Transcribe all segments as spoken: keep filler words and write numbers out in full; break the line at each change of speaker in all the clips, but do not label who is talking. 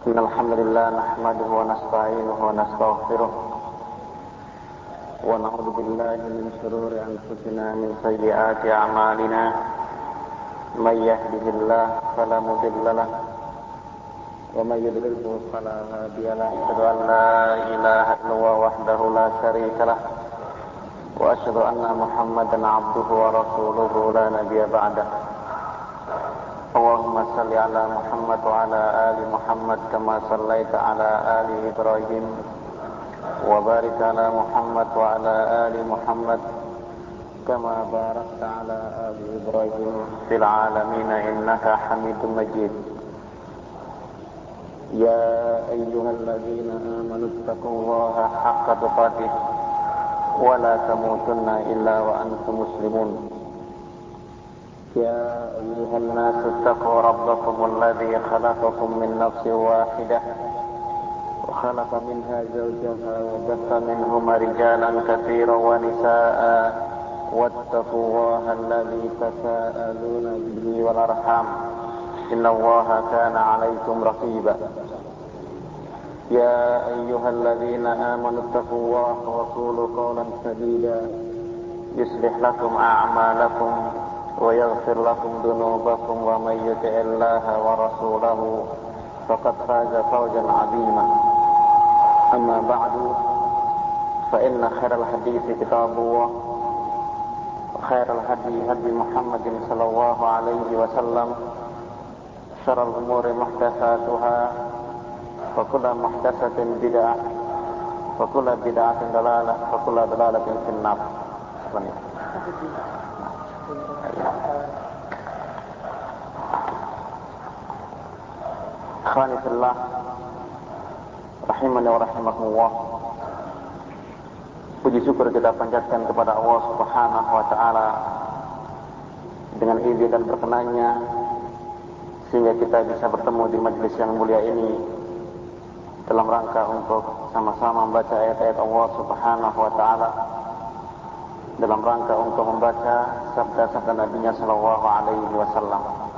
إن الحمد لله نحمده ونستعينه ونستغفره ونعوذ بالله من شرور أنفسنا من سيئات أعمالنا من يهده الله فلا مضل له ومن يضلله فلا هادي له أشهد أن لا إله إلا الله وحده لا شريك له وأشهد أن محمدا عبده ورسوله لا نبي بعده اللهم صل على محمد وعلى آل محمد كما صليت على آل إبراهيم وبارك على محمد وعلى آل محمد كما باركت على آل إبراهيم في العالمين إنك حميد مجيد يا أيها الذين آمنوا اتقوا الله حق تقاته ولا تموتن إلا وأنتم مسلمون يا أيها الناس اتقوا ربكم الذي خلقكم من نفس واحدة وخلق منها زوجها وبث منهما رجالا كثيرا ونساء واتقوا الله الذي تساءلون به والأرحام إن الله كان عليكم رقيبا يا أيها الذين آمنوا اتقوا الله وقولوا قولا سديدا يصلح لكم أعمالكم ويغفر لكم ذنوبكم ومن يطع الله ورسوله فقد فاز فوزا عظيما أما بعد فإن خير الحديث كتاب الله وخير الهدي هدي محمد صلى الله عليه وسلم شر الأمور محدثاتها وكل محدثة بدعة وكل بدعة ضلالة وكل ضلالة في النار. Ikhwani fillah rahimani wa rahimakumullah. Puji syukur kita panjatkan kepada Allah Subhanahu wa taala dengan izin dan berkenannya sehingga kita bisa bertemu di majelis yang mulia ini dalam rangka untuk sama-sama membaca ayat-ayat Allah Subhanahu wa taala, dalam rangka untuk membaca sabda-sabda Nabi-Nya sallallahu alaihi wasallam.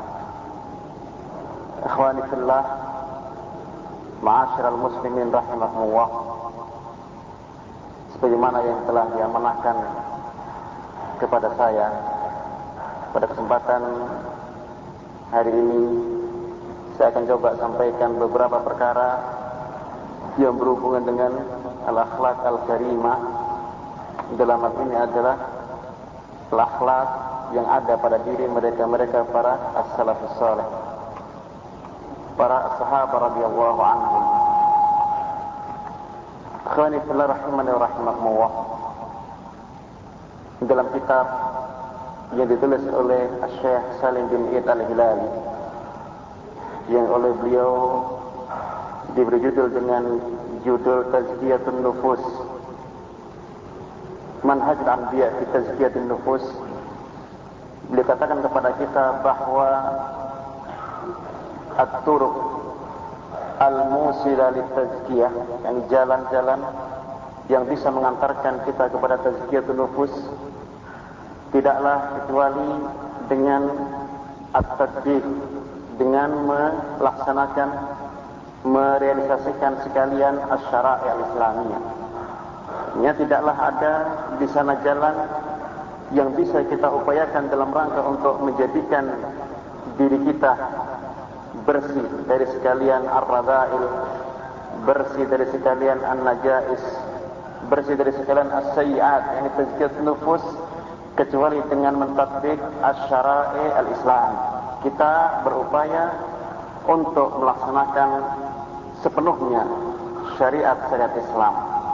Ikhwani fillah, ma'asyiral muslimin rahimakumullah. Sebagaimana yang telah diamanahkan kepada saya pada kesempatan hari ini, saya akan coba sampaikan beberapa perkara yang berhubungan dengan al-akhlaq al-karimah. Dalam hal ini adalah al-akhlaq yang ada pada diri mereka-mereka para as-salafus salih, para sahabat radhiyallahu anhum. Ikhwani fillah rahimani wa rahimakumullah. Dalam kitab yang ditulis oleh Syekh Salim bin Iyad al-Hilali, yang oleh beliau diberi judul dengan judul Tazkiyatun Nufus, Manhaj al-Anbiya fi Tazkiyatun Nufus. Beliau katakan kepada kita bahwa at-turuq al-musila lit-tazkiyah, yang jalan-jalan yang bisa mengantarkan kita kepada tazkiyatun nufus, tidaklah kecuali dengan at-tadbir, dengan melaksanakan, merealisasikan sekalian asy-syara'i' al-islamiyah. Artinya tidaklah ada di sana jalan yang bisa kita upayakan dalam rangka untuk menjadikan diri kita bersih dari sekalian ar-radha'il, bersih dari sekalian an-najais, bersih dari sekalian as-sayyi'at, yang tazkiyatun nufus, kecuali dengan mentatbiq asy-syara'i' al-islam. Kita berupaya untuk melaksanakan sepenuhnya syariat-syariat Islam.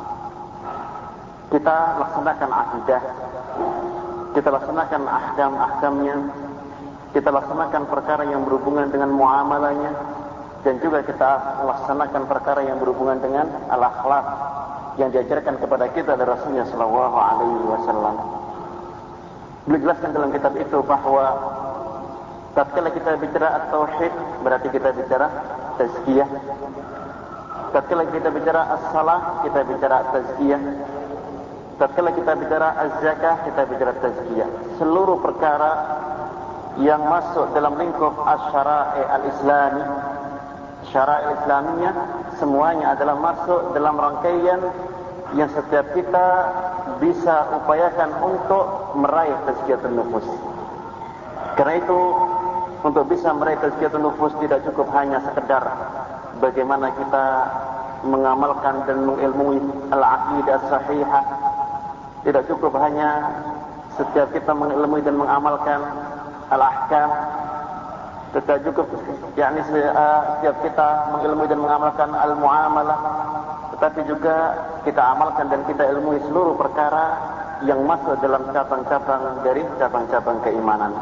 Kita laksanakan akidah, kita laksanakan ahkam-ahkamnya, kita laksanakan perkara yang berhubungan dengan muamalahnya, dan juga kita laksanakan perkara yang berhubungan dengan al-akhlaq yang diajarkan kepada kita oleh Rasulullah sallallahu alaihi wasallam. Beliau jelaskan dalam kitab itu bahwa tatkala kita bicara at-tauhid, berarti kita bicara tazkiyah. Tatkala kita bicara as-salah, kita bicara tazkiyah. Tatkala kita bicara az-zakah, kita bicara tazkiyah. Seluruh perkara yang masuk dalam lingkup asy-syara'i' al-islami, syara'il Islamiyah, semuanya adalah masuk dalam rangkaian yang setiap kita bisa upayakan untuk meraih tazkiyatun nufus. Karena itu, untuk bisa meraih tazkiyatun nufus tidak cukup hanya sekedar bagaimana kita mengamalkan dan mengilmui al-aqidah as-sahihah. Tidak cukup hanya setiap kita mengilmui dan mengamalkan al-ahkam. Tidak cukup yakni setiap kita mengilmui dan mengamalkan al-muamalah, tetapi juga kita amalkan dan kita ilmui seluruh perkara yang masuk dalam cabang-cabang dari cabang-cabang keimanan.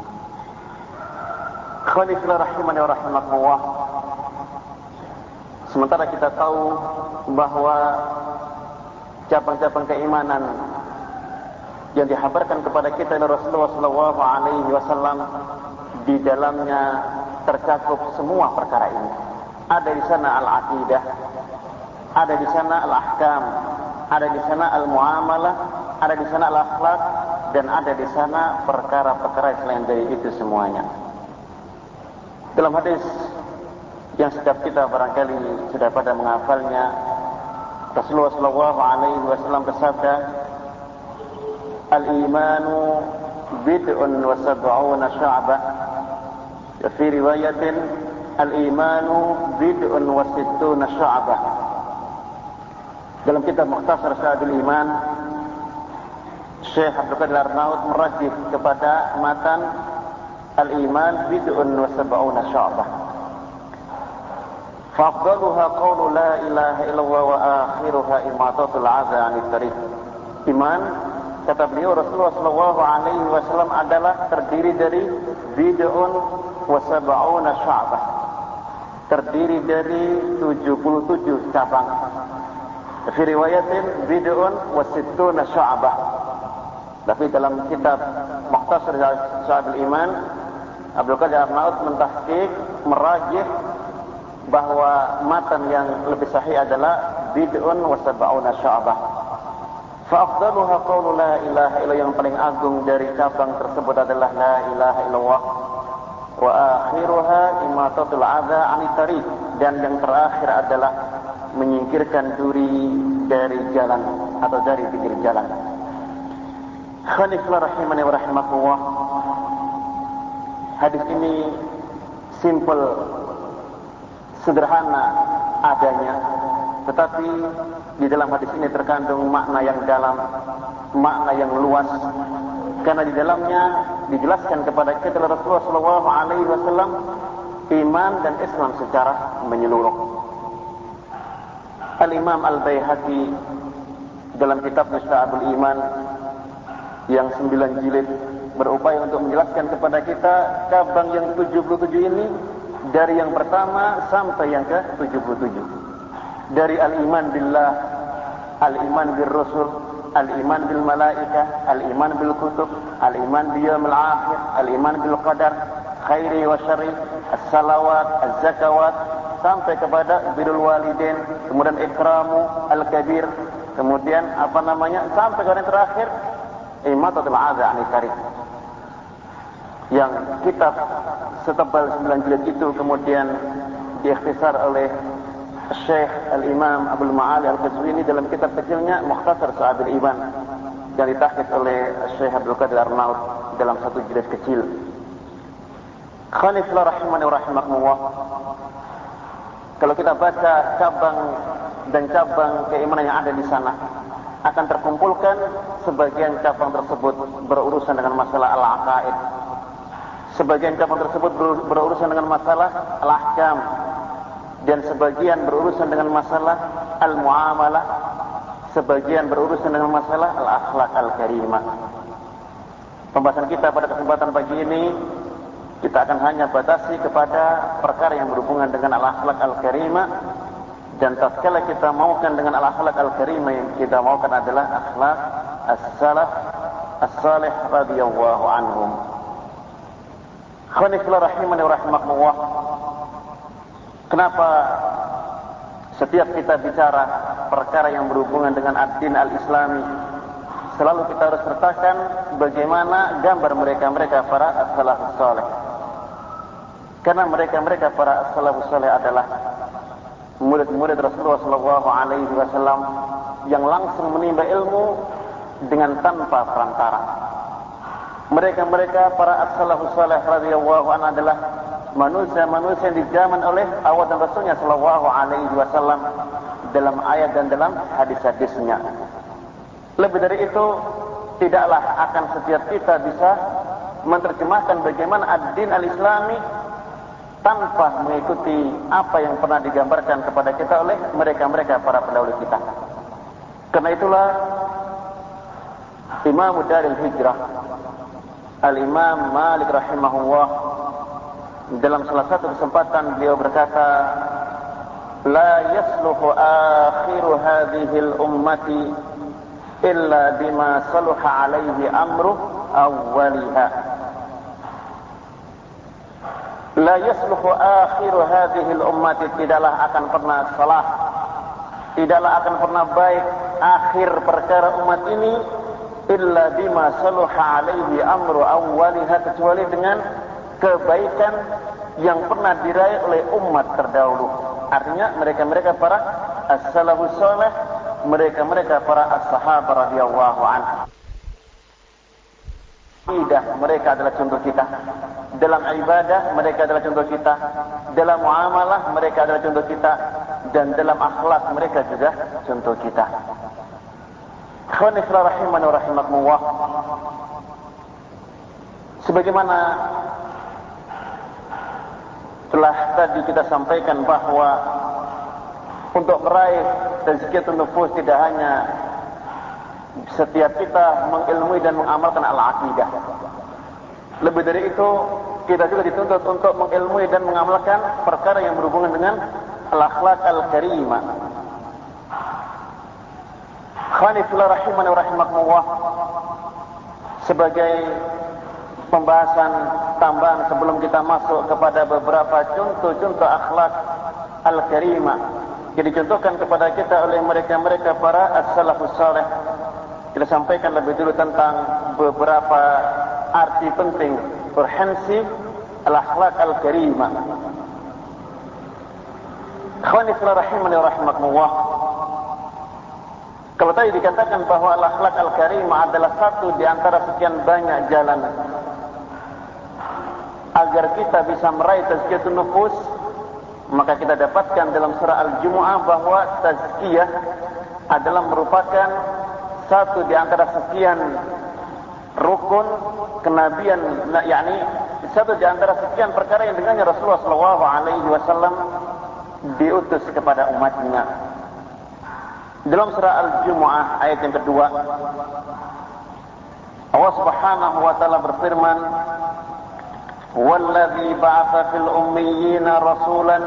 Khalifillah rahimani wa rahimakumullah. Sementara kita tahu bahwa cabang-cabang keimanan yang dihabarkan kepada kita oleh Rasulullah sallallahu alaihi wasallam, di dalamnya tercakup semua perkara ini. Ada di sana al-aqidah, ada di sana al-ahkam, ada di sana al-muamalah, ada di sana al-akhlak, dan ada di sana perkara-perkara selain dari itu semuanya. Dalam hadis yang setiap kita barangkali sudah pada menghafalnya, Rasulullah sallallahu alaihi wasallam bersabda, "Al-imanu bid'un wa sab'una syu'bah." Fi riwayatin, "Al-imanu bid'un wa sittuna syu'bah." Dalam kitab Mukhtasar Syu'abul Iman, Syekh Abdul Qadir Arnaud merajih kepada matan al-iman bid'un wa sab'una syu'bah. Fa'afdaluha qawlu la ilaha illallah wa akhiruha imatatul 'adza 'anit tariq. Iman, kata beliau Rasulullah sallallahu alaihi wasallam, adalah terdiri dari bid'un wa sab'una syu'bah. Terdiri dari tujuh puluh tujuh cabang. Fi riwayatin bid'un wa sittuna syu'bah. Tapi dalam kitab Mukhtasar Syu'abul Iman, Abdul Qadir Arnaud mentahqiq, merajih bahwa matan yang lebih sahih adalah bid'un wa sab'una syu'bah. Fa afdaluha qawlu la ilaha illallah, yang paling agung dari cabang tersebut adalah la ilaha illallah. Wa akhiruha imatatul 'adza 'anit tariq, dan yang terakhir adalah menyingkirkan duri dari jalan atau dari pinggir jalan. Khalifillah rahimani wa rahimakumullah. Hadis ini simple, sederhana adanya, tetapi di dalam hadis ini terkandung makna yang dalam, makna yang luas, karena di dalamnya dijelaskan kepada kita oleh Rasulullah sallallahu alaihi wasallam iman dan Islam secara menyeluruh. Al-Imam Al-Baihaqi dalam kitab Syu'abul Iman yang sembilan jilid berupaya untuk menjelaskan kepada kita cabang yang tujuh puluh tujuh ini, dari yang pertama sampai yang ke tujuh puluh tujuh. Dari al-iman billah, al-iman bil rusul, al-iman bil malaikah, al-iman bil kutub, al-iman bil yaumil akhir, al-iman bil qadar khairi wa syarri, as-salawat, az-zakawat, sampai kepada birrul walidain, kemudian ikramu al-kabir, kemudian apa namanya, sampai ke yang terakhir imatatul 'adza 'anit tariq. Yang kitab setebal sembilan jilid itu kemudian diikhtisar oleh Syekh Al-Imam Abdul Ma'ali Al-Qazwini dalam kitab kecilnya Mukhtasar Syu'abul Iman, yang ditahqiq oleh Syekh Abdul Qadir Arnaud dalam satu jilid kecil. Khalifillah rahimani wa rahimakumullah. Kalau kita baca cabang dan cabang keimanan yang ada di sana, akan terkumpulkan sebagian cabang tersebut berurusan dengan masalah al-aqaid, sebagian cabang tersebut berurusan dengan masalah al-ahkam, dan sebagian berurusan dengan masalah al-muamalah, sebagian berurusan dengan masalah al-akhlak al-karimah. Pembahasan kita pada kesempatan pagi ini, kita akan hanya batasi kepada perkara yang berhubungan dengan al-akhlak al-karimah, dan tatkala kita maukan dengan al-akhlak al-karimah, yang kita maukan adalah akhlak as-salaf as-salih radhiyallahu anhum. Khanifillah rahimani wa rahimakumullah. Kenapa setiap kita bicara perkara yang berhubungan dengan ad-din al-islami, selalu kita harus sertakan bagaimana gambar mereka-mereka para as-salafus salih? Karena mereka-mereka para as-salafus saleh adalah murid-murid Rasulullah sallallahu alaihi wasallam yang langsung menimba ilmu dengan tanpa perantara. Mereka-mereka para as-salafus saleh radhiyallahu anhu adalah manusia-manusia yang dijamin oleh Allah dan Rasulnya sallallahu alaihi wasallam dalam ayat dan dalam hadis-hadisnya. Lebih dari itu, tidaklah akan setiap kita bisa menerjemahkan bagaimana ad-din al-islami tanpa mengikuti apa yang pernah digambarkan kepada kita oleh mereka-mereka para pendahulu kita. Karena itulah Imam Darul Hijrah Al-Imam Malik rahimahullah dalam salah satu kesempatan beliau berkata, la yasluhu akhiru hadhihi al-ummati illa bima saluha alaihi amru awwaliha. La yasluhu akhiru hadhihi al-ummati, tidaklah akan pernah salah, tidaklah akan pernah baik akhir perkara umat ini illa bima saluha alaihi amru awwaliha, kecuali dengan kebaikan yang pernah diraih oleh umat terdahulu. Artinya mereka-mereka para as-salafus saleh, mereka-mereka para as-sahabah radhiyallahu anhum. Ibadah mereka adalah contoh kita. Dalam ibadah mereka adalah contoh kita. Dalam muamalah mereka adalah contoh kita. Dan dalam akhlak mereka juga contoh kita. Khoniflah rahimani wa rahimakumullah. Sebagaimana telah tadi kita sampaikan bahwa untuk meraih tazkiyatun nufus tidak hanya setiap kita mengilmui dan mengamalkan al-aqidah. Lebih dari itu, kita juga dituntut untuk mengilmui dan mengamalkan perkara yang berhubungan dengan al-akhlaq al-karimah. Khanifillah rahimani wa rahimakumullah. Sebagai pembahasan tambahan sebelum kita masuk kepada beberapa contoh-contoh akhlak al-karimah yang dicontohkan kepada kita oleh mereka-mereka para as-salafus saleh, kita sampaikan lebih dulu tentang beberapa arti penting, urgensi al-akhlak al-karimah. Khawanifilah rahimani wa rahimakumullah. Kalau tadi dikatakan bahwa al-akhlak al-karimah adalah satu di antara sekian banyak jalan agar kita bisa meraih tazkiyatun nufus, maka kita dapatkan dalam surah Al-Jumu'ah bahwa tazkiyah adalah merupakan satu di antara sekian rukun kenabian, yakni satu di antara sekian perkara yang dengannya Rasulullah sallallahu alaihi wasallam diutus kepada umatnya. Dalam surah Al-Jumu'ah ayat yang kedua, Allah Subhanahu wa taala berfirman, "Wallazi ba'atha fil ummiyina rasulan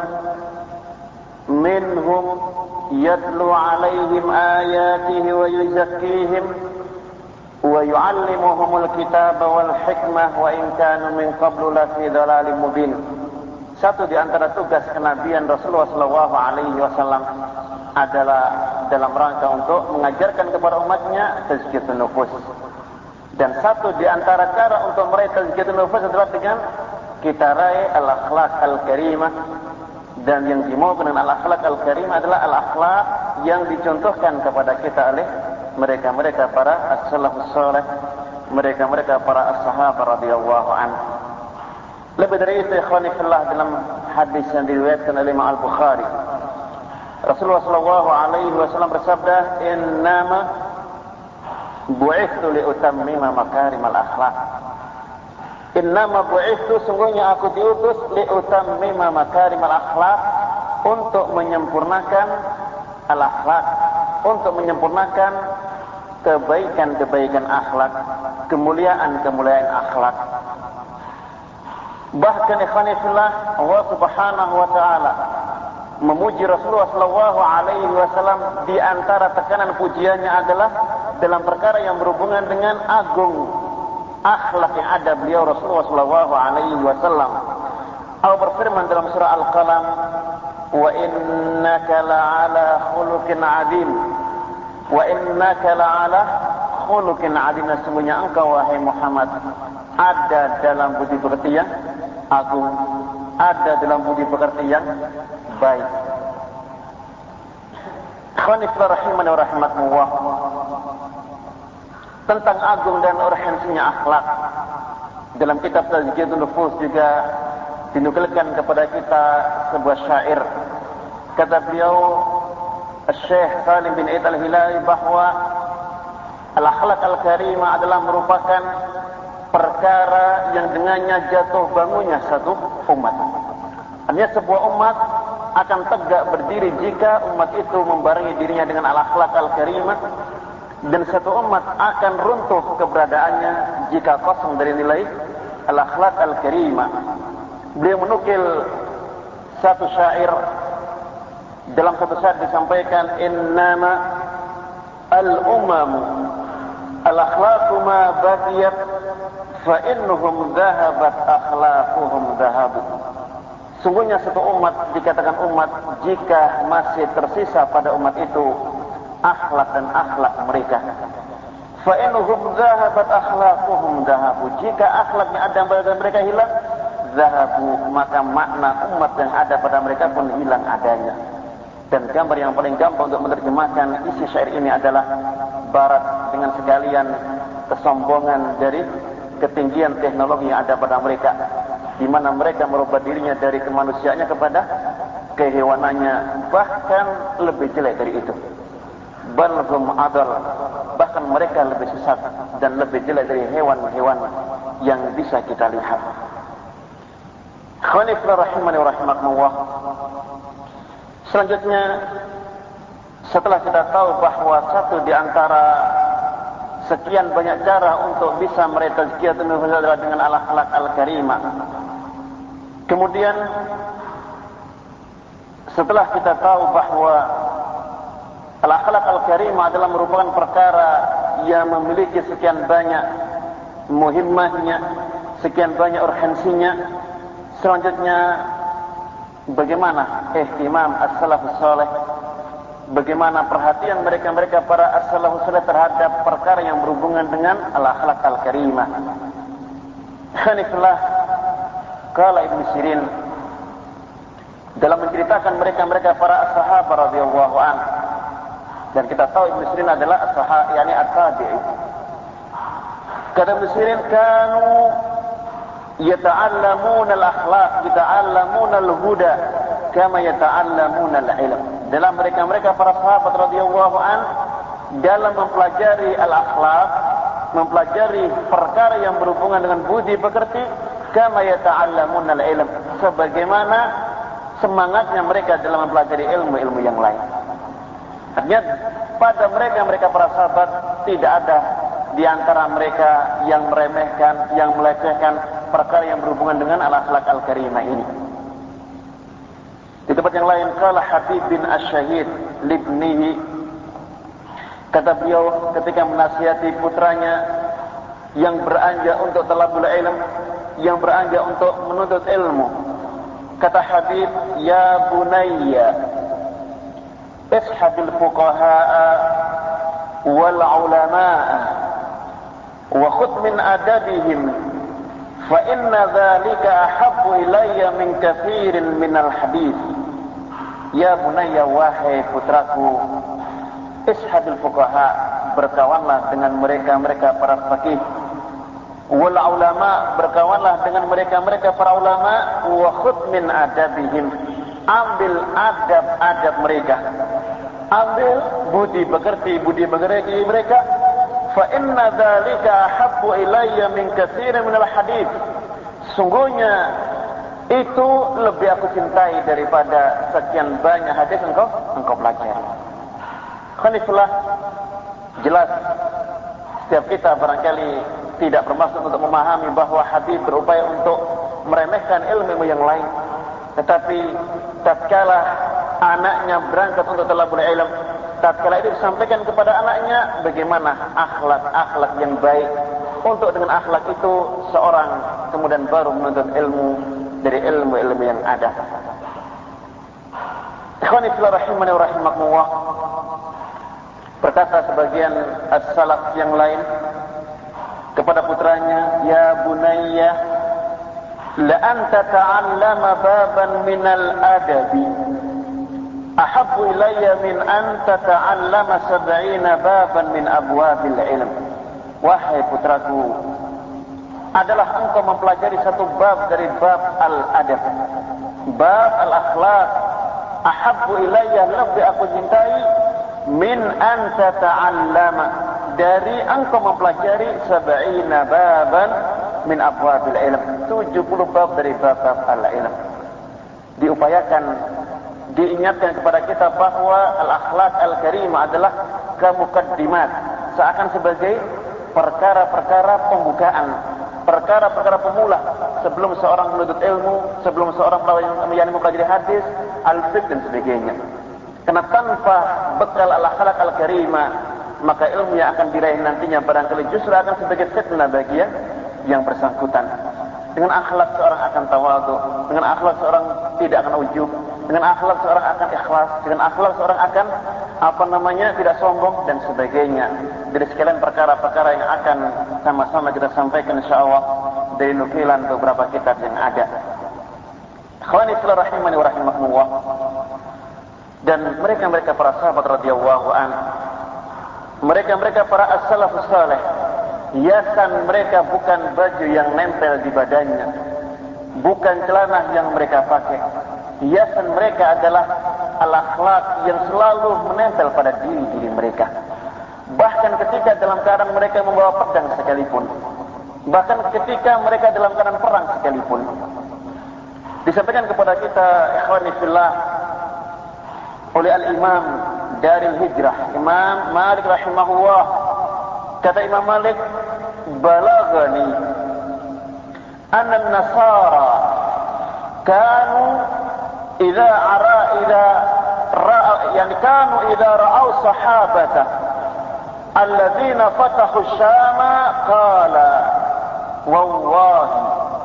minhum yatlu 'alaihim ayatihi wa yuzakkihim wa yu'allimuhumul kitaba wal hikmah wa in kanu min qablu lafi dhalalin mubin." Satu di antara tugas kenabian Rasulullah sallallahu alaihi wasallam adalah dalam rangka untuk mengajarkan kepada umatnya tazkiyatun nufus. Dan satu di antara cara untuk meraih tazkiyatun nufus adalah dengan kita raih al-akhlaq al-karimah. Dan yang dimau dengan al-akhlaq al-karimah adalah al-akhlaq yang dicontohkan kepada kita oleh mereka-mereka para as-salafus saleh, mereka-mereka para as-sahabah radhiyallahu anhum. Lebih dari itu, ikhwani fillah, dalam hadis yang diriwayatkan oleh Imam Al-Bukhari, Rasulullah sallallahu alaihi wasallam bersabda, "Innama bu'ithtu liutammima makarimal akhlaq." Innama bu'ithtu, sungguhnya aku diutus liutammima makarimal akhlaq, untuk menyempurnakan al-akhlaq, untuk menyempurnakan kebaikan-kebaikan akhlak, kemuliaan-kemuliaan akhlak. Bahkan ikhwani fillah, Allah Subhanahu wa taala memuji Rasulullah sallallahu alaihi wasallam, di antara tekanan pujiannya adalah dalam perkara yang berhubungan dengan agung akhlak yang ada beliau Rasulullah sallallahu alaihi wasallam. Allah berfirman dalam surah Al-Qalam, "Wa innaka la'ala khuluqin 'adzim." Wa innaka la'ala khuluqin 'adzim. Sesungguhnya engkau wahai Muhammad ada dalam budi pekerti yang agung. ada dalam budi pekerti yang baik. Khoniflah rahimani wa rahmatullah. Tentang agung dan urgensinya akhlak, dalam kitab Tazkiyatun Nufus juga dinukilkan kepada kita sebuah syair. Kata beliau Syekh Salim bin Aid al-Hilali bahwa al-akhlak al-karimah adalah merupakan perkara yang dengannya jatuh bangunnya satu umat. Artinya sebuah umat akan tegak berdiri jika umat itu membarengi dirinya dengan al-akhlak al-karimah, dan satu umat akan runtuh keberadaannya jika kosong dari nilai al-akhlak al-karimah. Beliau menukil satu syair. Dalam satu syair disampaikan, innama al-umamu al-akhlaqu ma baqiyat fa innahum dhahabat akhlaquhum dhahabu. Sungguhnya satu umat dikatakan umat jika masih tersisa pada umat itu akhlak dan akhlak mereka. Fa innahum dhahabat akhlaquhum dhahabu. Jika akhlaknya ada pada mereka hilang, dhahabu, maka makna umat yang ada pada mereka pun hilang adanya. Dan gambar yang paling gampang untuk menerjemahkan isi syair ini adalah barat dengan sekalian kesombongan dari ketinggian teknologi yang ada pada mereka, di mana mereka merubah dirinya dari kemanusiaannya kepada kehewanannya, bahkan lebih jelek dari itu. Balhum adal, bahkan mereka lebih sesat dan lebih jelek dari hewan-hewan yang bisa kita lihat. Khoniflah rahimani wa rahimakumullah. Selanjutnya, setelah kita tahu bahwa satu di antara sekian banyak cara untuk bisa meraih tazkiyatun nufus adalah dengan al-akhlak al-karimah. Kemudian setelah kita tahu bahwa al-akhlak al-karimah adalah merupakan perkara yang memiliki sekian banyak muhimmahnya, sekian banyak urgensinya, selanjutnya bagaimana ihtimam as-salafus salih, bagaimana perhatian mereka-mereka para as-salafus salih terhadap perkara yang berhubungan dengan al-akhlak al-karimah. Khanifullah qala Ibnu Sirin dalam menceritakan mereka-mereka para sahabat radhiyallahu anhu, dan kita tahu Ibnu Sirin adalah as-sahabi, yakni at-tabi'i. Kata Ibnu Sirin, kanu yata'allamuna al-akhlaq, yata'allamuna al-huda kama yata'allamuna al-ilm. Dalam mereka-mereka para sahabat radhiyallahu an, dalam mempelajari al-akhlaq, mempelajari perkara yang berhubungan dengan budi pekerti, kama yata'allamuna al-ilm, sebagaimana semangatnya mereka dalam mempelajari ilmu-ilmu yang lain. Artinya pada mereka-mereka para sahabat tidak ada di antara mereka yang meremehkan, yang melecehkan perkara yang berhubungan dengan al-akhlak al-karimah ini. Di tempat yang lain, qala Habib bin Asy-Syahid libnihi, kata beliau ketika menasihati putranya yang beranjak untuk talabul ilm, yang beranjak untuk menuntut ilmu, kata Habib, ya bunayya ishabil fuqaha'a wal ulama'a wa khudh min adabihim fa inna dhalika ahabbu ilayya min kathirin minal hadith. Ya bunayya, wahai putraku, ishabil fuqaha, berkawanlah dengan mereka-mereka para faqih, wal ulama, berkawanlah dengan mereka-mereka para ulama, wa khudh min adabihim, ambil adab-adab mereka, ambil budi pekerti, budi pekerti mereka. Fa inna dzalika ahabbu ilayya min katsirin minal hadits. Sungguhnya itu lebih aku cintai daripada sekian banyak hadis engkau engkau pelajari. Khanifullah, jelas setiap kita barangkali tidak bermaksud untuk memahami bahwa Habib berupaya untuk meremehkan ilmu yang lain, tetapi tatkala anaknya berangkat untuk talabul ilm, tatkala itu disampaikan kepada anaknya bagaimana akhlak-akhlak yang baik, untuk dengan akhlak itu seorang kemudian baru menuntut ilmu dari ilmu-ilmu yang ada. Ikhwani fillah rahimani wa rahimakumullah, berkata sebagian as-salaf yang lain kepada putranya, ya bunayya la anta ta'allama baban minal adabi ahabbu ilayya min anta ta'allama sab'ina baban min abwabil ilm. Wahai putraku, adalah engkau mempelajari satu bab dari bab al-adab, bab al-akhlaq. Ahabbu ilayya, lebih aku cintai, min anta ta'allama, dari engkau mempelajari sab'ina baban min abwabil ilm, tujuh puluh bab dari bab-bab al-ilm. Diupayakan, diingatkan kepada kita bahwa al-akhlaq al-karimah adalah kamukaddimat, seakan sebagai perkara-perkara pembukaan, perkara-perkara pemula sebelum seorang menuntut ilmu, sebelum seorang yang mempelajari hadis, al-fiqh dan sebagainya. Karena tanpa bekal al-akhlaq al-karimah, maka ilmu yang akan diraih nantinya barangkali justru akan sebagai fitnah bagi yang, yang bersangkutan. Dengan akhlak seorang akan tawadhu, dengan akhlak seorang tidak akan ujub, dengan akhlak seorang akan ikhlas, dengan akhlak seorang akan apa namanya tidak sombong dan sebagainya. Dari sekalian perkara-perkara yang akan sama-sama kita sampaikan insyaallah dari nukilan beberapa kitab yang ada. Ikhwani fillah rahimani wa rahimakumullah. Dan mereka-mereka para sahabat radhiyallahu an, mereka-mereka para as-salafus saleh, hiasan mereka bukan baju yang nempel di badannya, bukan celana yang mereka pakai. Hiasan mereka adalah al-akhlaq yang selalu menempel pada diri-diri mereka. Bahkan ketika dalam keadaan mereka membawa pedang sekalipun, bahkan ketika mereka dalam keadaan perang sekalipun. Disampaikan kepada kita ikhwani fillah oleh al-Imam Daril Hijrah, Imam Malik rahimahullah. Kata Imam Malik, balagani anna an-nasara kanu idza ara idza ra'a yani kanu idza ra'aw sahabata alladzina fatahu syama qala wallahi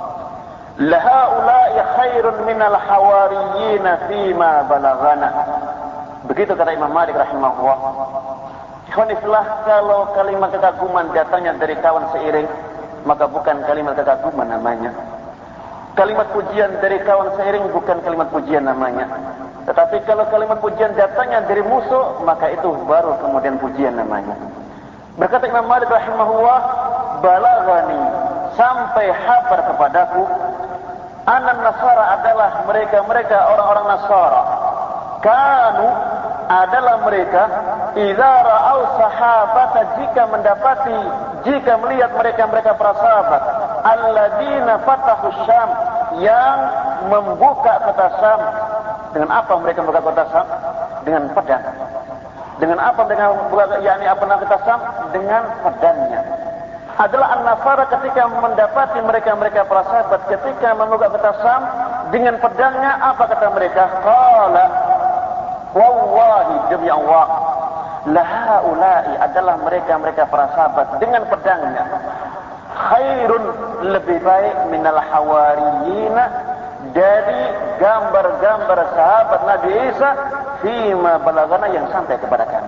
lahaula'i khairun minal hawariyyin fima balagana. Begitu kata Imam Malik rahimahullah. Ikhwanillah, kalau kalimat kekaguman datangnya dari kawan seiring, maka bukan kalimat kekaguman namanya. Kalimat pujian dari kawan seiring bukan kalimat pujian namanya. Tetapi kalau kalimat pujian datangnya dari musuh, maka itu baru kemudian pujian namanya. Berkata Imam Malik rahimahullah, balagani, sampai kabar kepadaku, anan Nasara adalah mereka-mereka orang-orang Nasara. Kanu adalah mereka idza ra'au sahabata, jika mendapati, jika melihat mereka-mereka para sahabat, alladzina fatahu Syam, yang membuka kota Syam. Dengan apa mereka membuka kota Syam? Dengan pedang. Dengan apa mereka membuka, yakni apa nama kota Syam? Dengan pedangnya. Adalah an-Nasara ketika mendapati mereka-mereka para sahabat ketika membuka kota Syam dengan pedangnya, apa kata mereka? Qala wallahi, demi Allah, lahaula'i adalah mereka-mereka para sahabat dengan pedangnya, khairun, lebih baik, minal hawariyina, dari gambar-gambar sahabat Nabi Isa, fima balagana, yang sampai kepada kami.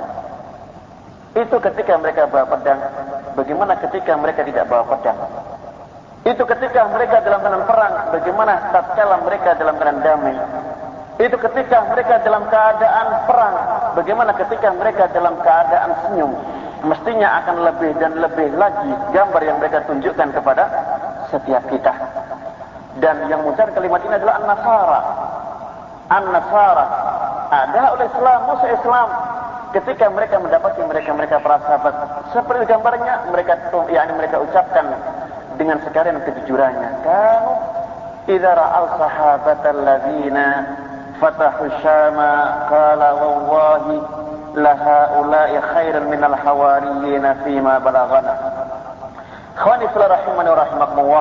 Itu ketika mereka bawa pedang. Bagaimana ketika mereka tidak bawa pedang? Itu ketika mereka dalam keadaan perang. Bagaimana tatkala mereka dalam keadaan damai? Itu ketika mereka dalam keadaan perang. Bagaimana ketika mereka dalam keadaan senyum? Mestinya akan lebih dan lebih lagi gambar yang mereka tunjukkan kepada setiap kita. Dan yang mengucapkan kalimat ini adalah An-Nasara. An-Nasara adalah oleh Islam, musuh Islam. Ketika mereka mendapati mereka-mereka para sahabat seperti gambarnya, mereka yakni mereka ucapkan dengan sekalian kejujurannya. Kanu idza ra'al sahabatal ladzina fatahu syama qala wallahi lahaula'i khairan minal hawariyyin fima balaghana. Ikhwani fillah rahimani wa rahimakumullah.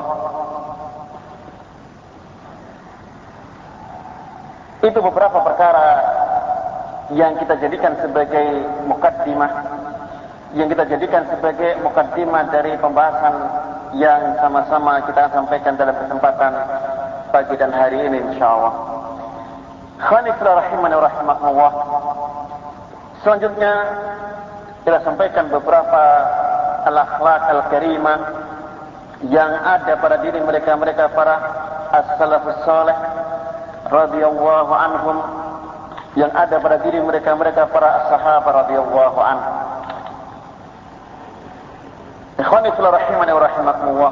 Itu beberapa perkara yang kita jadikan sebagai mukaddimah, yang kita jadikan sebagai mukaddimah dari pembahasan yang sama-sama kita sampaikan dalam kesempatan pagi dan hari ini insyaallah. Khani fillah rahimani wa rahimakumullah. Selanjutnya kita sampaikan beberapa al-akhlaq al-karimah yang ada pada diri mereka-mereka para as-salafus salih radhiyallahu anhum yang ada pada diri mereka-mereka para sahabat radhiyallahu anhum. Ikhwani fillah rahimani wa rahimakumullah.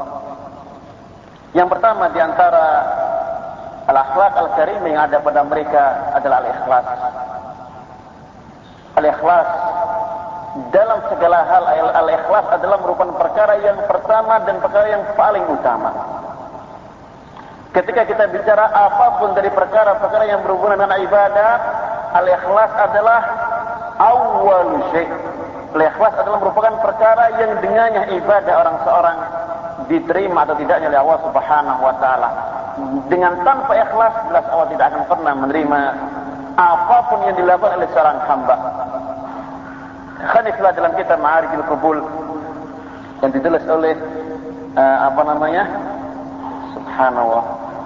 Yang pertama di antara al-akhlaq al-karimah yang ada pada mereka adalah al-ikhlas. Al-ikhlas dalam segala hal, al-ikhlas adalah merupakan perkara yang pertama dan perkara yang paling utama. Ketika kita bicara apapun dari perkara-perkara yang berhubungan dengan ibadah, al-ikhlas adalah awwal syai'. Al-ikhlas adalah merupakan perkara yang dengannya ibadah orang seorang diterima atau tidaknya oleh Allah Subhanahu wa taala. Dengan tanpa ikhlas, jelas Allah tidak akan pernah menerima apapun yang dilakukan oleh seorang hamba. Khaniflah dalam kitab Ma'arijul Qubul yang ditulis oleh uh, apa namanya? Subhanallah.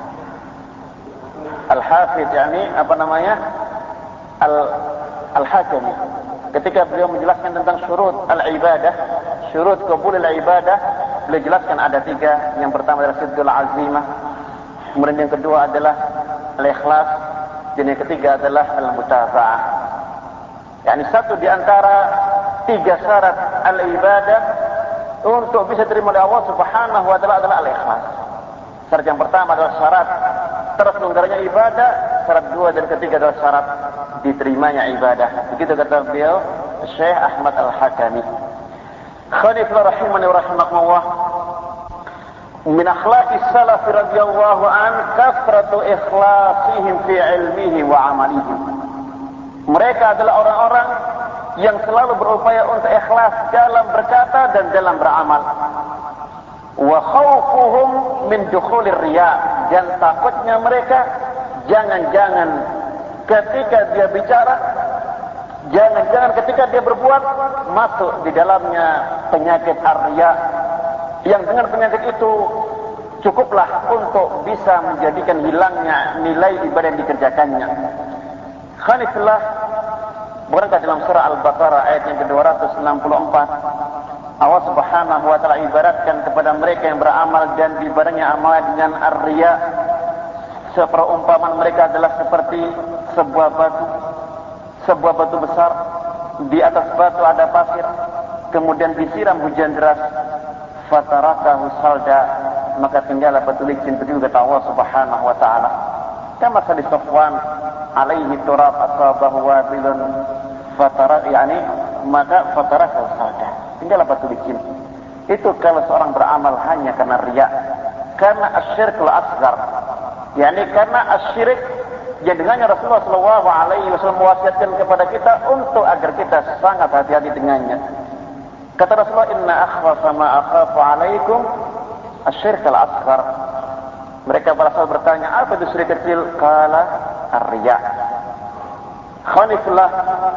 Al-Hafidh, yakni apa namanya? Al Al-Hakimi. Ketika beliau menjelaskan tentang syurut al-ibadah, syurut qabul al-ibadah, beliau jelaskan ada tiga. Yang pertama adalah sidqul azimah, kemudian yang kedua adalah al-ikhlas, dan yang ketiga adalah al-mutaba'ah. Yani satu di antara tiga syarat al-ibadah untuk bisa diterima oleh Allah Subhanahu wa taala adalah al-ikhlas. Syarat yang pertama adalah syarat terselenggaranya ibadah, syarat dua dan ketiga adalah syarat diterimanya ibadah. Begitu kata beliau Syekh Ahmad Al-Hakami. Khaniflah rahimani wa rahimakumullah. Min akhlaqis salaf radhiyallahu an kasratu ikhlasihim fi ilmihi wa amalihim. Mereka adalah orang-orang yang selalu berupaya untuk ikhlas dalam berkata dan dalam beramal. Wa khawfuhum min dukhulir riya, dan takutnya mereka jangan-jangan ketika dia bicara, jangan-jangan ketika dia berbuat masuk di dalamnya penyakit ar-riya, yang dengan penyakit itu cukuplah untuk bisa menjadikan hilangnya nilai ibadah yang dikerjakannya. Khanifillah, berkata dalam surah Al-Baqarah ayat yang ke dua ratus enam puluh empat, Allah Subhanahu wa taala ibaratkan kepada mereka yang beramal dan dibarengi amal dengan ar-riya, seperumpamaan mereka adalah seperti sebuah batu, sebuah batu besar, di atas batu ada pasir, kemudian disiram hujan deras, fatarakahu salda, maka tinggallah batu licin. Begitu kata Allah Subhanahu wa taala. Kama sali Safwan alaihi turab asabahu wabilun fatarak, yani maka fatarakahu salda, tinggallah batu licin. Itu kalau seorang beramal hanya karena riya, karena asyirkul asghar, yakni karena asyirik yang dengannya Rasulullah Shallallahu Alaihi Wasallam mewasiatkan kepada kita untuk agar kita sangat hati-hati dengannya. Kata Rasulullah, Inna akhwafa ma akhafu alaikum asyirkul asghar. Mereka para sahabat bertanya, apa itu syirik kecil? Qala ar-riya. Khanifullah,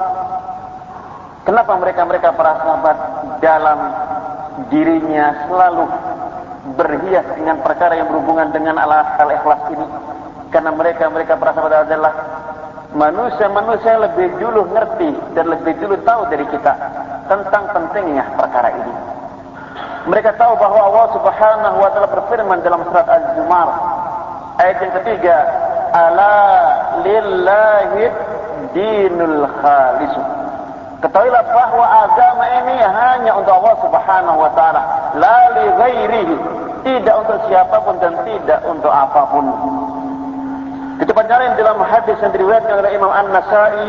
kenapa mereka-mereka para sahabat dalam dirinya selalu berhias dengan perkara yang berhubungan dengan al-ikhlas ini? Karena mereka-mereka para sahabat adalah manusia-manusia yang lebih dulu ngerti dan lebih dulu tahu dari kita tentang pentingnya perkara ini. Mereka tahu bahwa Allah Subhanahu wa taala berfirman dalam surat Az-Zumar ayat yang ketiga, ala lillahi dinul khalis. Ketahuilah bahwa agama ini hanya untuk Allah Subhanahu wa taala, la li ghairihi, tidak untuk siapapun dan tidak untuk apapun. Kecepatan lain dalam hadis yang diriwayatkan oleh Imam An-Nasa'i,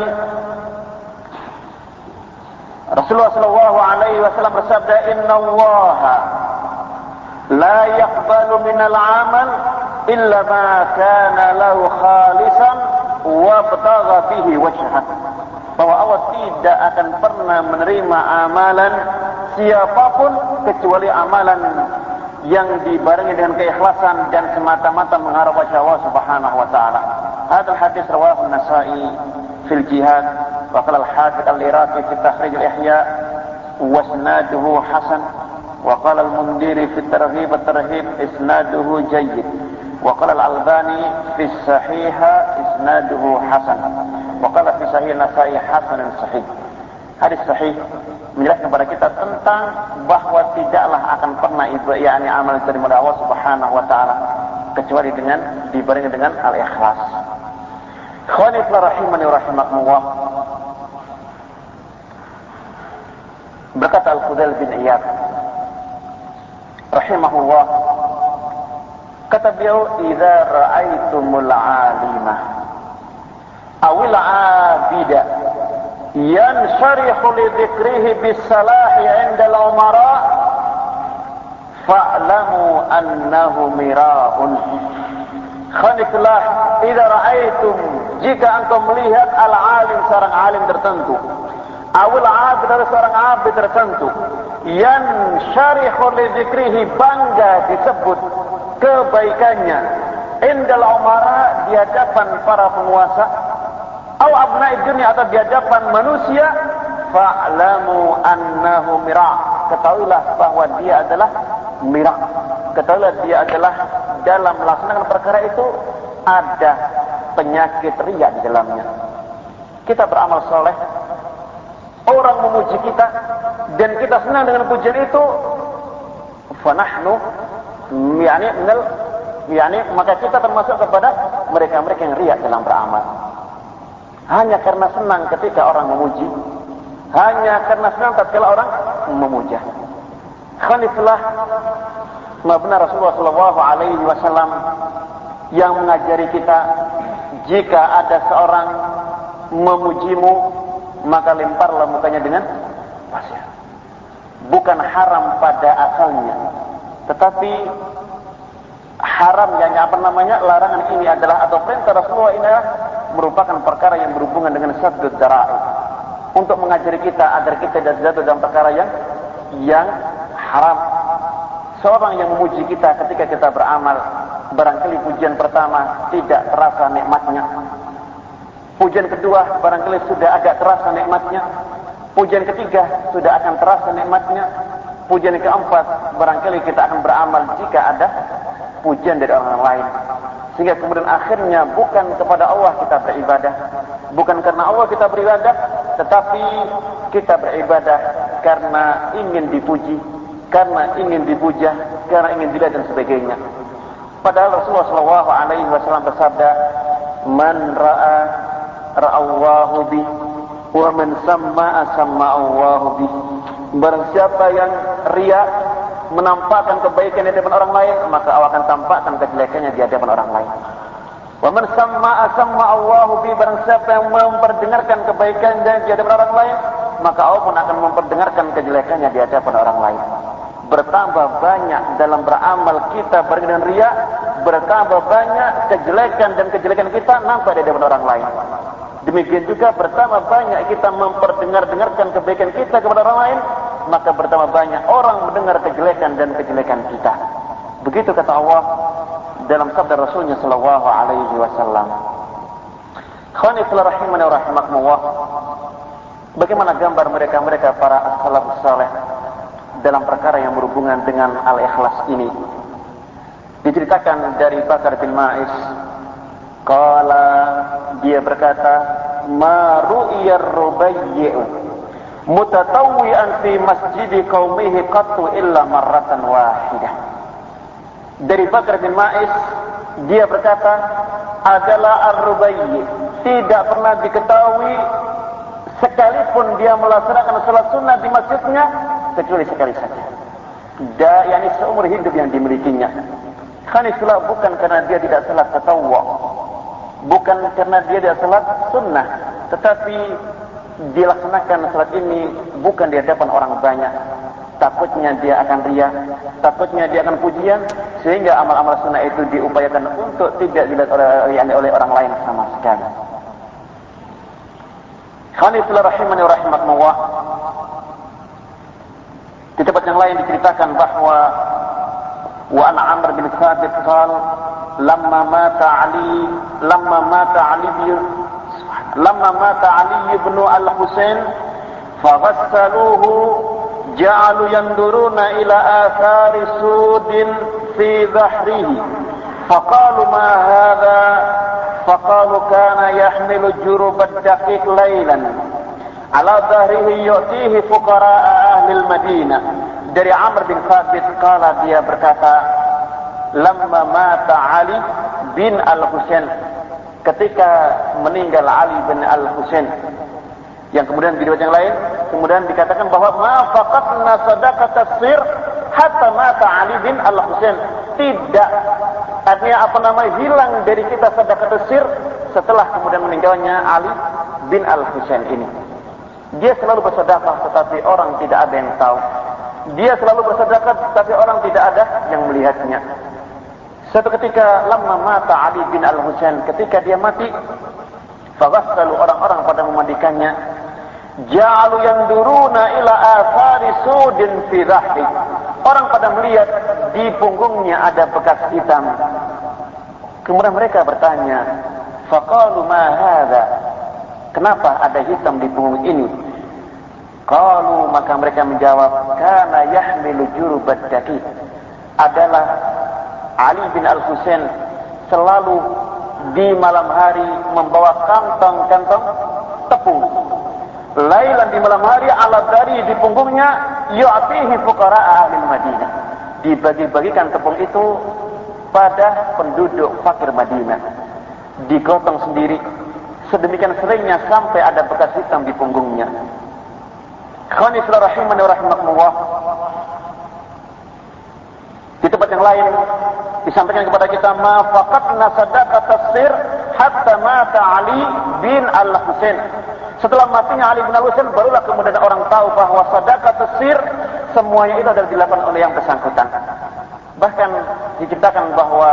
Rasulullah Shallallahu Alaihi Wasallam bersabda, Inna Allah la yaqbalu minal amal illa ma kana lahu khalisan wa batagha fihi wajhah. Bahwa Allah tidak akan pernah menerima amalan siapapun kecuali amalan yang dibarengi dengan keikhlasan dan semata-mata mengharap wajah Allah Subhanahu wa taala. Hadal hadis rawahu An-Nasa'i fil jihad wa qala al-Hafidz al-Iraqi fi takhrij al-Ihya wa isnaduhu hasan wa qala al-Mundiri fi at-Targhib at-Tarhib isnaduhu jayyid wa qala al-Albani fi as-Sahih isnaduhu hasan wa qala fi Sahih An-Nasa'i hasan sahih. Hadis sahih menjelaskan kepada kita tentang bahwa tidaklah akan pernah ibadah, yakni amal diterima oleh Allah Subhanahu wa taala kecuali dengan dibarengi dengan al-ikhlas. Khoniflah rahimani rahimakumullah. Berkata Al-Fudail bin Iyad rahimahullah, kata beliau, idza ra'aitumul 'alimah awil 'abida yansharihu li dzikrihi bis salahi 'inda al-umara fa'lamu annahu mira'un. Khaniflah, idza ra'aitum, jika antum melihat al-alim, seorang alim tertentu, awil 'abid, dari seorang abid tertentu, yansharihu li dzikrihi, bangga disebut kebaikannya, indal umara, di hadapan para penguasa, atau abna'i dunia, atau di hadapan manusia, fa'lamu annahu mira', ketahuilah bahwa dia adalah mira', ketahuilah dia adalah dalam melaksanakan perkara itu ada penyakit riya di dalamnya. Kita beramal soleh, orang memuji kita dan kita senang dengan pujian itu, fanahnu yani minal yani maka kita termasuk kepada mereka-mereka yang riya dalam beramal. Hanya karena senang ketika orang memuji, hanya karena senang tatkala orang memuja. Khaniflah, ma benar Rasulullah sallallahu alaihi wasallam yang mengajari kita, jika ada seorang memujimu, maka lemparlah mukanya dengan pasir. Bukan haram pada asalnya, tetapi haram yang apa namanya larangan ini adalah, atau perintah Rasulullah ini adalah merupakan perkara yang berhubungan dengan saddud dzara'i, untuk mengajari kita agar kita tidak jatuh dalam perkara yang yang haram. Seorang yang memuji kita ketika kita beramal, barangkali pujian pertama tidak terasa nikmatnya, pujian kedua barangkali sudah agak terasa nikmatnya, pujian ketiga sudah akan terasa nikmatnya, pujian keempat barangkali kita akan beramal jika ada pujian dari orang lain, sehingga kemudian akhirnya bukan kepada Allah kita beribadah, bukan karena Allah kita beribadah, tetapi kita beribadah karena ingin dipuji, karena ingin dipuja, karena ingin dilihat dan sebagainya. Padahal Rasulullah shallallahu alaihi wasallam bersabda, man ra'a ra'allahu bi, wa man samma'a samma'allahu bi. Barang siapa yang riya, menampakkan kebaikan di hadapan orang lain, maka Allah akan tampakkan kejelekannya di hadapan orang lain. Wa man samma'a samma'allahu bi, barang siapa yang memperdengarkan kebaikan di hadapan orang lain, maka Allah pun akan memperdengarkan kejelekannya di hadapan orang lain. Bertambah banyak dalam beramal kita bareng dengan riya, bertambah banyak kejelekan dan kejelekan kita nampak di hadapan orang lain. Demikian juga bertambah banyak kita memperdengar-dengarkan kebaikan kita kepada orang lain, maka bertambah banyak orang mendengar kejelekan dan kejelekan kita. Begitu kata Allah dalam sabda Rasulnya sallallahu alaihi wasallam. Khoniflah rahimani wa rahimakumullah. Bagaimana gambar mereka-mereka para as-salafus saleh dalam perkara yang berhubungan dengan al-ikhlas ini? Diceritakan dari Bakar bin Ma'is, qala, dia berkata, ma ru'iyar rubayyi'u mutatawwi'an fi masjidi qaumihi qattu illa marratan wahidah. Dari Bakar bin Ma'is, dia berkata, adalah ar-rubayyi, tidak pernah diketahui sekalipun dia melaksanakan salat sunnah di masjidnya, kecuali sekali saja. Da, yakni seumur hidup yang dimilikinya. Khaniflah, bukan karena dia tidak salat tatawwu', bukan karena dia tidak salat sunnah, tetapi dilaksanakan salat ini bukan di hadapan orang banyak. Takutnya dia akan riya, takutnya dia akan pujian, sehingga amal-amal sunnah itu diupayakan untuk tidak dilihat oleh, oleh orang lain sama sekali. Khaniflah rahimani wa rahimakumullah. Di tempat yang lain diceritakan bahwa wa an Amr bin Thabit qala lamma mata Ali lamma mata Ali lamma mata Ali ibn al-Husain faghassaluhu ja'alu yanduruna ila athari sudin fi dhahrihi faqalu ma hadha faqalu kana yahmilu jurub ad-daqiq laylan ala dhahrihi yu'tihi fuqara'a ahli al-Madinah. Dari Amr bin Thabit, kala dia berkata, lamma mata Ali bin Al-Husain, ketika meninggal Ali bin Al-Husain. Yang kemudian di riwayat yang lain kemudian dikatakan bahwa ma faqatna sadaqatas sir hatta mata Ali bin Al-Husain. Tidak, artinya apa namanya, hilang dari kita sedekah sir setelah kemudian meninggalnya Ali bin Al-Husain ini. Dia selalu bersedekah tetapi orang tidak ada yang tahu. Dia selalu bersedekah tetapi orang tidak ada yang melihatnya. Suatu ketika lamma mata Ali bin Al-Husain, ketika dia mati, faghassalu, orang-orang pada memandikannya. Ja'alu yanduruna ila athari sudin fi dhahri. Orang pada melihat di punggungnya ada bekas hitam. Kemudian mereka bertanya, faqalu ma hadza? Kenapa ada hitam di punggung ini? Qalu, maka mereka menjawab, kana yahmilu jurubat daqi. Adalah Ali bin Al-Husain selalu di malam hari membawa kantong-kantong tepung. Lailan, di malam hari, ala dari di punggungnya, yu'atihi fuqara ahli Madinah. Dibagi-bagikan tepung itu pada penduduk fakir Madinah. Digotong sendiri. Sedemikian seringnya sampai ada bekas hitam di punggungnya. Khani fillah rahimani wa rahimakumullah. Di tempat yang lain disampaikan kepada kita, ma faqatna sadaqatas sir hatta mata Ali bin Al-Husain. Setelah matinya Ali bin Al-Husain, barulah kemudian orang tahu bahwa sadaqatus sir semuanya itu adalah dilakukan oleh yang bersangkutan. Bahkan diceritakan bahwa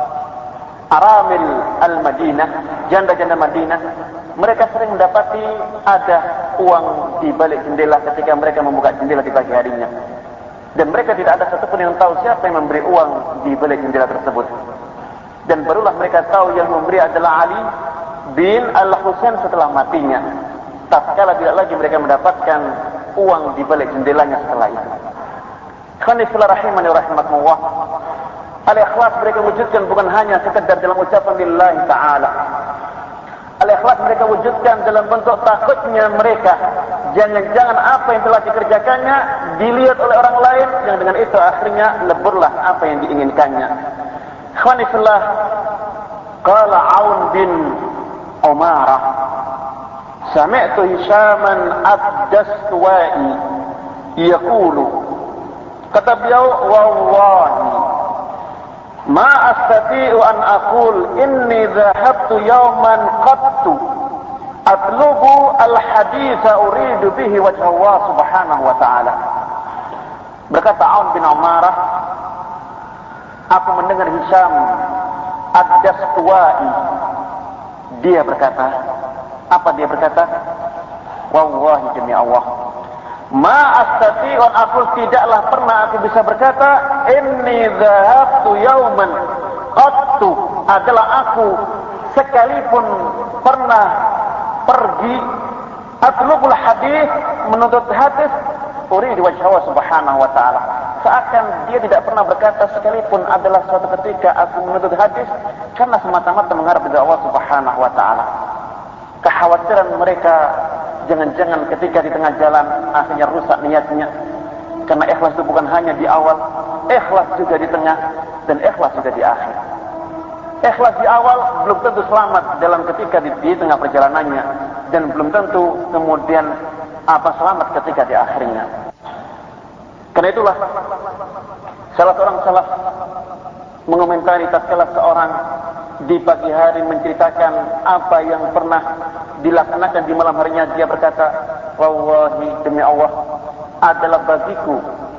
aramil al-Madinah, janda-janda Madinah, mereka sering mendapati ada uang di balik jendela ketika mereka membuka jendela di pagi harinya. Dan mereka tidak ada satupun yang tahu siapa yang memberi uang di balik jendela tersebut. Dan barulah mereka tahu yang memberi adalah Ali bin Al-Husain setelah matinya. Tatkala tidak lagi mereka mendapatkan uang di balik jendelanya setelah itu. Khanifillah rahimani wa rahimakumullah. Al-ikhlas mereka wujudkan bukan hanya sekedar dalam ucapan lillahi ta'ala. Al-ikhlas mereka wujudkan dalam bentuk takutnya mereka. Jangan-jangan apa yang telah dikerjakannya dilihat oleh orang lain, yang dengan itu akhirnya leburlah apa yang diinginkannya. Khanifillah, qala Aun bin Umarah, sami'tu Hishaman ad-Dastuwai yaqulu, kata beliau, wallahi ma astati'u an aqul inni dhahabtu yawman qattu atlubu al-haditha uridu bihi wajha Allah subhanahu wa ta'ala. Berkata Aun bin Umarah, aku mendengar Hisham ad-Dastuwai, dia berkata, apa dia berkata? Wallahi demi Allah, ma astati'u an aqul, tidaklah pernah aku bisa berkata, inni dhahabtu yawman qattu, adalah aku sekalipun pernah pergi, atlubul hadis, menuntut hadis, uridu wajha Allah subhanahu wa ta'ala. Seakan dia tidak pernah berkata sekalipun adalah suatu ketika aku menuntut hadis karena semata-mata mengharap dari Allah subhanahu wa ta'ala. Kekhawatiran mereka jangan-jangan ketika di tengah jalan akhirnya rusak niatnya. Karena ikhlas itu bukan hanya di awal, ikhlas juga di tengah, dan ikhlas juga di akhir. Ikhlas di awal belum tentu selamat dalam ketika di, di tengah perjalanannya, dan belum tentu kemudian apa selamat ketika di akhirnya. Karena itulah salah seorang salaf mengomentari tatkala seorang di pagi hari menceritakan apa yang pernah dilaksanakan di malam harinya, dia berkata, wallahi demi Allah, adalah bagiku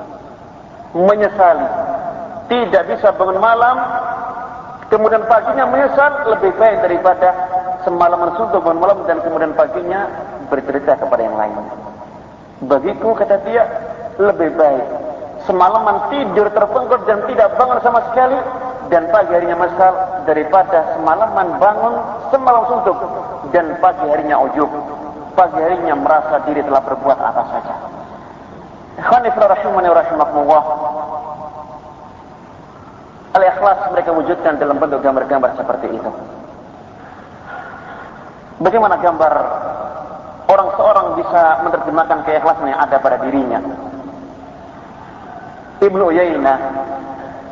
menyesali tidak bisa bangun malam kemudian paginya menyesal, lebih baik daripada semalaman suntuk bangun malam dan kemudian paginya bercerita kepada yang lain. Bagiku, kata dia, lebih baik semalaman tidur terpengkur dan tidak bangun sama sekali dan pagi harinya menyesal daripada semalaman bangun semalam suntuk dan pagi harinya ujub, pagi harinya merasa diri telah berbuat apa saja. Khanifillah rahimani wa rahimakumullah. Al-ikhlas mereka wujudkan dalam bentuk gambar-gambar seperti itu. Bagaimana gambar orang seorang bisa menerjemahkan keikhlasan yang ada pada dirinya? Ibnu Uyainah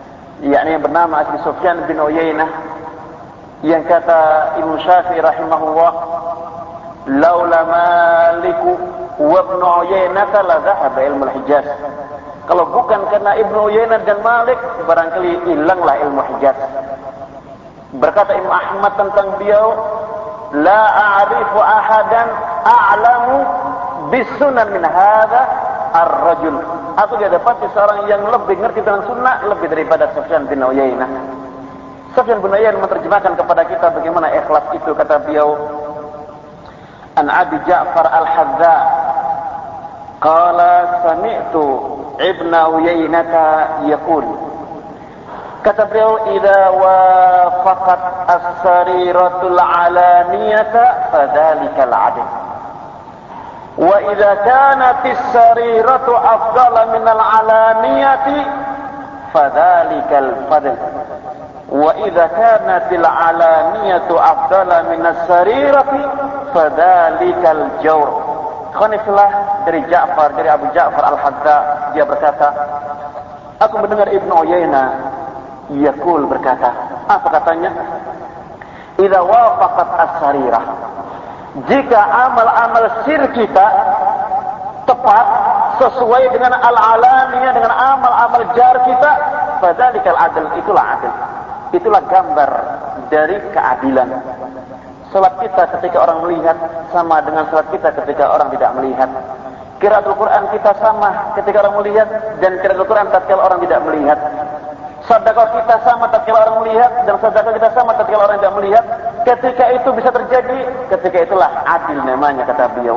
yakni yang bernama Abi Sufyan bin Uyainah, yang kata Imam Syafi'i rahimahullah, laula Maliku wa Ibn Uyainah la dhahaba ilmu al-Hijaz. Kalau bukan karena Ibnu Uyainah dan Malik, barangkali hilanglah ilmu Hijaz. Berkata Imam Ahmad tentang beliau, la a'rifu ahadan a'lamu bisunan min hadha ar-rajul. Aku tidak dapati seorang yang lebih ngerti tentang sunnah lebih daripada Sufyan bin Uyainah. Sufyan bin Uyainah menerjemahkan kepada kita bagaimana ikhlas itu. Kata beliau, an Abi Ja'far al-Hadza qala sami'tu Ibn Uyainata yaqul. Kata beliau, idza wafaqat as-sariratul alaniyata fadzalikal 'adl. Wa idza kanat as-sariratu afdala min al-alaniyati fadzalikal fadl. Wa idza kanat al-alaniyatu afdala min as-sarirati fadzalikal jawr. Khanifullah dari Ja'far, dari Abu Ja'far al-Hadza, dia berkata, aku mendengar Ibnu Uyainah yaqul berkata, apa katanya? Idza wafaqat as-sarirah, jika amal-amal sir kita tepat sesuai dengan al-alaniyah, dengan amal-amal jar kita, fadzalikal adl, itulah adil. Itulah gambar dari keadilan. Salat kita ketika orang melihat sama dengan salat kita ketika orang tidak melihat. Qiraatul Quran kita sama ketika orang melihat dan qiraatul Quran tatkala orang tidak melihat. Sedekah kita sama tatkala orang melihat dan sedekah kita sama tatkala orang tidak melihat. Ketika itu bisa terjadi, ketika itulah adil namanya, kata beliau.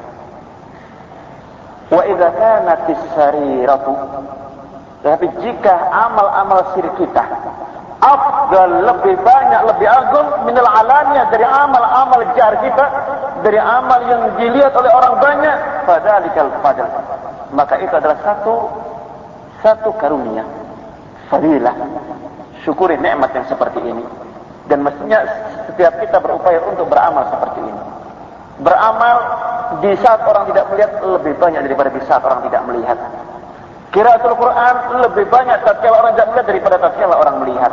Wa idza kanat as-sariratu, tapi jika amal-amal sir kita afdal, lebih banyak, lebih agung minal alaniyah, dari amal-amal jar kita, dari amal yang dilihat oleh orang banyak, fadzalikal fadl, maka itu adalah satu satu karunia, fadilah. Syukuri nikmat yang seperti ini, dan mestinya setiap kita berupaya untuk beramal seperti ini. Beramal di saat orang tidak melihat lebih banyak daripada di saat orang tidak melihat. Qiraatul Quran lebih banyak tatkala orang tidak melihat daripada tatkala orang melihat.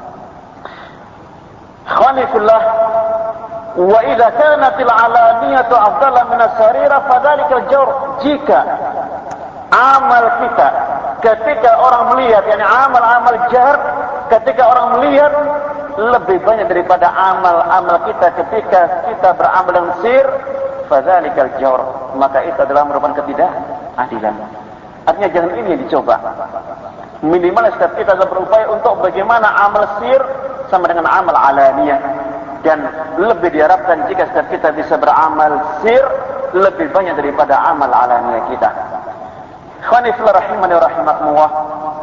Khanifullah, wa idza kanatil alaniyatu afdala min as-sarira fadzalikal jawr. Jika amal kita ketika orang melihat, yakni amal-amal jar ketika orang melihat lebih banyak daripada amal-amal kita ketika kita beramal dengan sir, fadzalikal jawr, maka itu adalah merupakan ketidakadilan. Artinya jangan ini yang dicoba. Minimal setiap kita harus berupaya untuk bagaimana amal sir sama dengan amal alaniyah, dan lebih diharapkan jika setiap kita bisa beramal sir lebih banyak daripada amal alaniyah kita. Khanifullah rahimani wa rahimakumullah.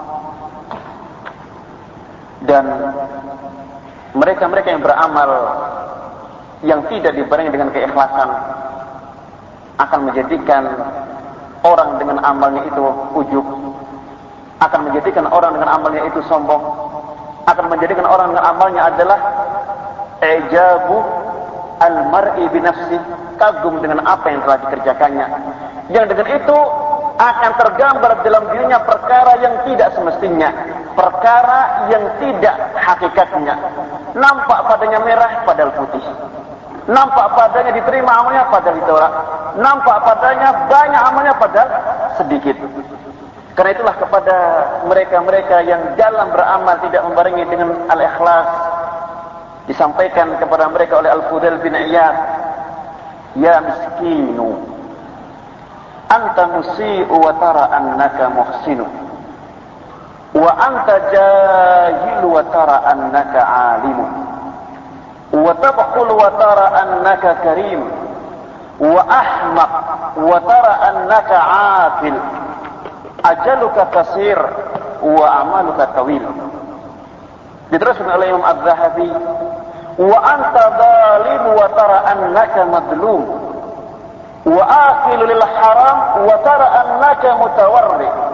Dan mereka-mereka yang beramal yang tidak dibarengi dengan keikhlasan akan menjadikan orang dengan amalnya itu ujub, akan menjadikan orang dengan amalnya itu sombong, akan menjadikan orang dengan amalnya adalah ijabu al-mar'i binafsi, kagum dengan apa yang telah dikerjakannya, yang dengan itu akan tergambar dalam dirinya perkara yang tidak semestinya, perkara yang tidak hakikatnya. Nampak padanya merah padahal putih, nampak padanya diterima amalnya padahal ditolak, nampak padanya banyak amalnya padahal sedikit. Karena itulah kepada mereka-mereka yang dalam beramal tidak membarengi dengan al-ikhlas, disampaikan kepada mereka oleh Al-Fudail bin Iyad, ya miskinu, anta musi'u wa tara annaka muhsinu, wa anta jahilu wa tara annaka alimu, wa tabkhul wa tara annaka karim, wa ahmaq wa tara annaka afil, ajaluka qasir wa amaluka tawil. Diteruskan oleh Imam Az-Zahabi, wa anta zalim wa tara annaka madlum, wa akilu lil haram wa tara annaka mutawarri,